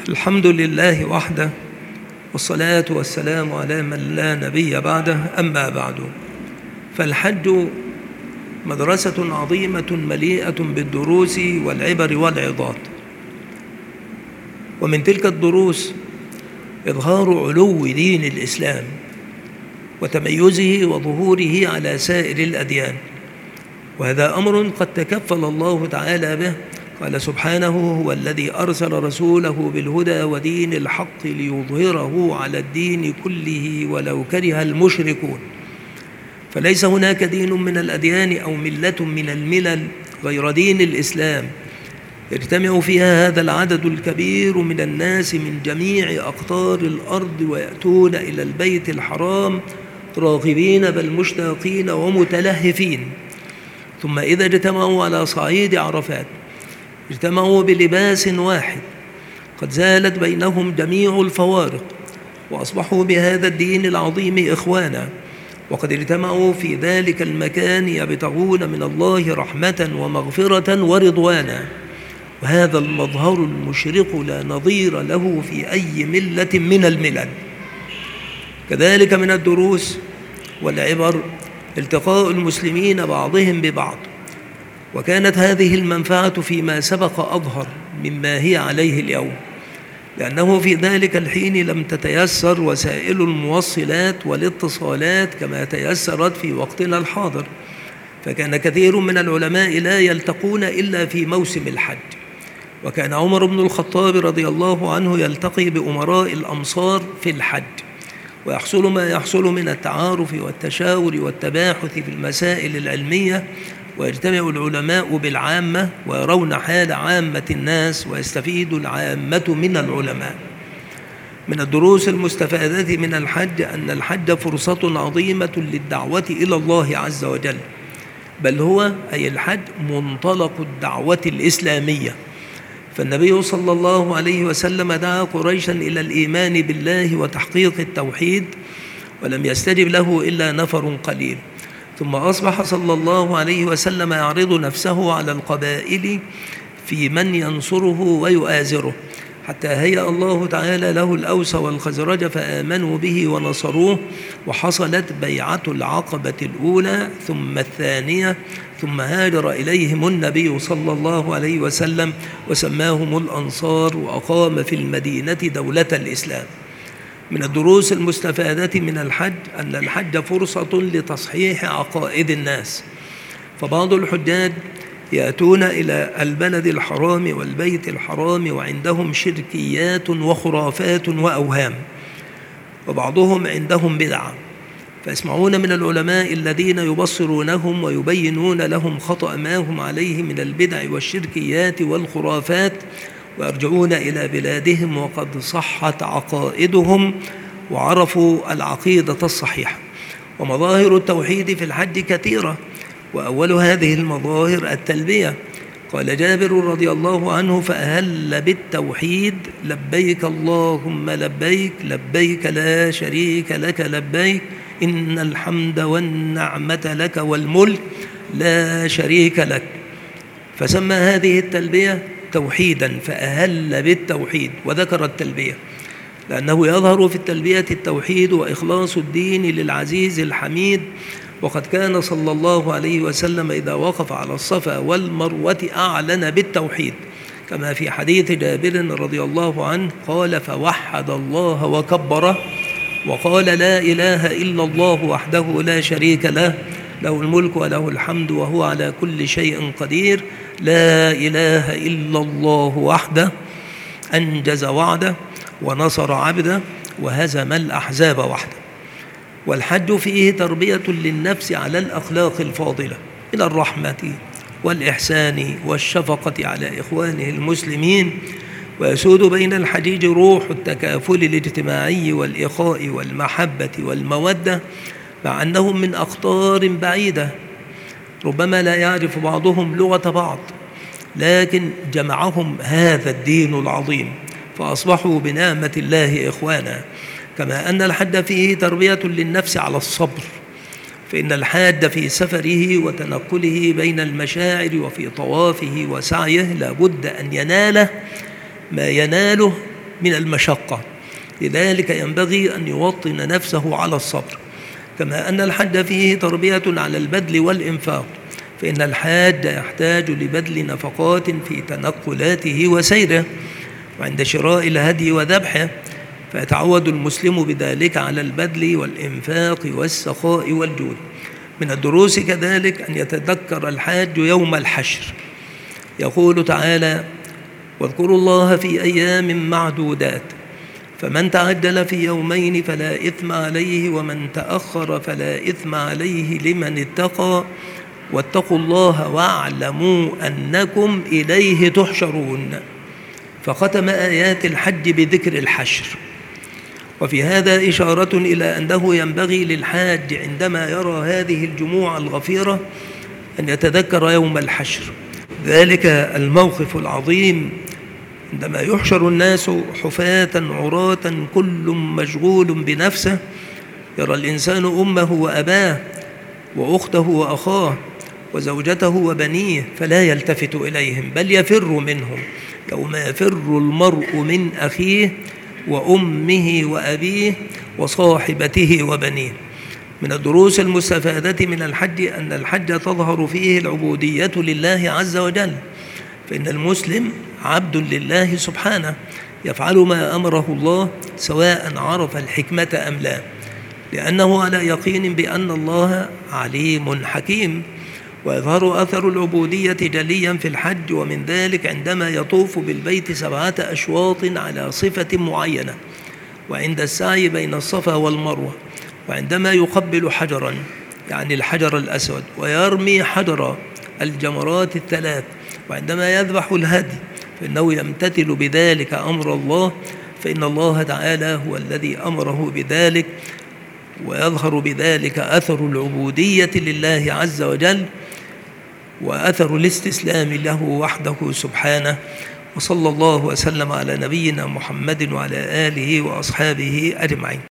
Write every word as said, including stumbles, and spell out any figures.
الحمد لله وحده، والصلاة والسلام على من لا نبي بعده. أما بعد، فالحج مدرسة عظيمة مليئة بالدروس والعبر والعظات. ومن تلك الدروس إظهار علو دين الإسلام وتميزه وظهوره على سائر الأديان، وهذا أمر قد تكفل الله تعالى به. قال سبحانه: هو الذي أرسل رسوله بالهدى ودين الحق ليظهره على الدين كله ولو كره المشركون. فليس هناك دين من الأديان أو ملة من الملل غير دين الإسلام يجتمع فيها هذا العدد الكبير من الناس من جميع أقطار الأرض، ويأتون إلى البيت الحرام راغبين بل مشتاقين ومتلهفين. ثم إذا اجتمعوا على صعيد عرفات اجتمعوا بلباس واحد قد زالت بينهم جميع الفوارق، وأصبحوا بهذا الدين العظيم إخوانا، وقد اجتمعوا في ذلك المكان يبتغون من الله رحمة ومغفرة ورضوانا. وهذا المظهر المشرق لا نظير له في أي ملة من الملل. كذلك من الدروس والعبر التقاء المسلمين بعضهم ببعض، وكانت هذه المنفعة فيما سبق أظهر مما هي عليه اليوم، لأنه في ذلك الحين لم تتيسر وسائل الموصلات والاتصالات كما تيسرت في وقتنا الحاضر، فكان كثير من العلماء لا يلتقون إلا في موسم الحج. وكان عمر بن الخطاب رضي الله عنه يلتقي بأمراء الأمصار في الحج، ويحصل ما يحصل من التعارف والتشاور والتباحث في المسائل العلمية، ويجتمع العلماء بالعامة ويرون حال عامة الناس، ويستفيد العامة من العلماء. من الدروس المستفادة من الحج أن الحج فرصة عظيمة للدعوة إلى الله عز وجل، بل هو أي الحج منطلق الدعوة الإسلامية. فالنبي صلى الله عليه وسلم دعا قريشا إلى الإيمان بالله وتحقيق التوحيد، ولم يستجب له إلا نفر قليل. ثم أصبح صلى الله عليه وسلم يعرض نفسه على القبائل في من ينصره ويؤازره، حتى هيأ الله تعالى له الأوس والخزرج فآمنوا به ونصروه، وحصلت بيعة العقبة الأولى ثم الثانية، ثم هاجر إليهم النبي صلى الله عليه وسلم وسماهم الأنصار، وأقام في المدينة دولة الإسلام. من الدروس المستفادة من الحج أن الحج فرصة لتصحيح عقائد الناس، فبعض الحجاج يأتون إلى البلد الحرام والبيت الحرام وعندهم شركيات وخرافات وأوهام، وبعضهم عندهم بدعة، فيسمعون من العلماء الذين يبصرونهم ويبينون لهم خطأ ما هم عليه من البدع والشركيات والخرافات، ويرجعون إلى بلادهم وقد صحت عقائدهم وعرفوا العقيدة الصحيحة. ومظاهر التوحيد في الحج كثيرة، وأول هذه المظاهر التلبية. قال جابر رضي الله عنه: فأهل بالتوحيد لبيك اللهم لبيك لبيك لا شريك لك لبيك إن الحمد والنعمة لك والملك لا شريك لك. فسمى هذه التلبية توحيدا، فأهل بالتوحيد وذكر التلبية، لأنه يظهر في التلبية التوحيد وإخلاص الدين للعزيز الحميد. وقد كان صلى الله عليه وسلم إذا وقف على الصفا والمروة أعلن بالتوحيد، كما في حديث جابر رضي الله عنه قال: فوحد الله وكبره وقال: لا إله إلا الله وحده لا شريك له له الملك وله الحمد وهو على كل شيء قدير، لا إله إلا الله وحده أنجز وعده ونصر عبده وهزم الأحزاب وحده. والحج فيه تربية للنفس على الأخلاق الفاضلة من الرحمة والإحسان والشفقة على إخوانه المسلمين، ويسود بين الحجيج روح التكافل الاجتماعي والإخاء والمحبة والمودة، مع أنهم من أقطار بعيدة ربما لا يعرف بعضهم لغة بعض، لكن جمعهم هذا الدين العظيم فأصبحوا بنعمة الله إخوانا. كما أن الحج فيه تربية للنفس على الصبر، فإن الحاج في سفره وتنقله بين المشاعر وفي طوافه وسعيه لا بد أن يناله ما يناله من المشقة، لذلك ينبغي أن يوطن نفسه على الصبر. كما أن الحج فيه تربية على البذل والإنفاق، فإن الحاج يحتاج لبذل نفقات في تنقلاته وسيره وعند شراء الهدي وذبحه، فيتعود المسلم بذلك على البذل والإنفاق والسخاء والجود. من الدروس كذلك أن يتذكر الحاج يوم الحشر. يقول تعالى: واذكروا الله في أيام معدودات، فمن تعجل في يومين فلا إثم عليه، ومن تأخر فلا إثم عليه لمن اتقى، واتقوا الله واعلموا أنكم إليه تحشرون. فختم آيات الحج بذكر الحشر. وفي هذا إشارة إلى أنه ينبغي للحاج عندما يرى هذه الجموع الغفيرة أن يتذكر يوم الحشر، ذلك الموقف العظيم عندما يحشر الناس حفاة عراة كل مشغول بنفسه، يرى الإنسان أمه وأباه وأخته وأخاه وزوجته وبنيه فلا يلتفت إليهم، بل يفر منهم، يوم يفر المرء من أخيه وأمه وأبيه وصاحبته وبنيه. من الدروس المستفادة من الحج أن الحج تظهر فيه العبودية لله عز وجل، فإن المسلم عبد لله سبحانه يفعل ما أمره الله سواء عرف الحكمة أم لا، لأنه على يقين بأن الله عليم حكيم. ويظهر أثر العبودية جليا في الحج، ومن ذلك عندما يطوف بالبيت سبعة أشواط على صفة معينة، وعند السعي بين الصفا والمروة، وعندما يقبل حجرا يعني الحجر الأسود، ويرمي حجر الجمرات الثلاث، وعندما يذبح الهدي، فإنه يمتثل بذلك أمر الله، فإن الله تعالى هو الذي أمره بذلك. ويظهر بذلك أثر العبودية لله عز وجل وأثر الاستسلام له وحده سبحانه. وصلى الله وسلم على نبينا محمد وعلى آله وأصحابه أجمعين.